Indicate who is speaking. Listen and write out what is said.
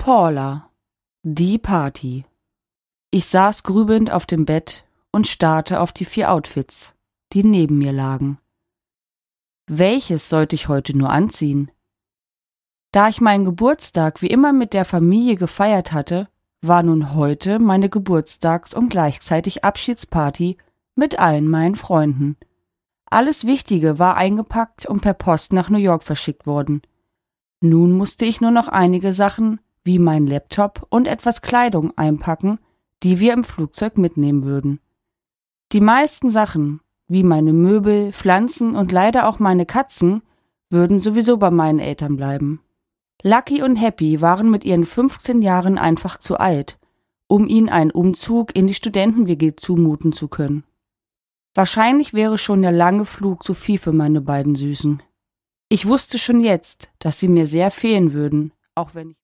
Speaker 1: Paula. Die Party. Ich saß grübelnd auf dem Bett und starrte auf die 4 Outfits, die neben mir lagen. Welches sollte ich heute nur anziehen? Da ich meinen Geburtstag wie immer mit der Familie gefeiert hatte, war nun heute meine Geburtstags- und gleichzeitig Abschiedsparty mit allen meinen Freunden. Alles Wichtige war eingepackt und per Post nach New York verschickt worden. Nun musste ich nur noch einige Sachen, wie mein Laptop und etwas Kleidung einpacken, die wir im Flugzeug mitnehmen würden. Die meisten Sachen, wie meine Möbel, Pflanzen und leider auch meine Katzen, würden sowieso bei meinen Eltern bleiben. Lucky und Happy waren mit ihren 15 Jahren einfach zu alt, um ihnen einen Umzug in die Studenten-WG zumuten zu können. Wahrscheinlich wäre schon der lange Flug zu viel für meine beiden Süßen. Ich wusste schon jetzt, dass sie mir sehr fehlen würden, auch wenn ich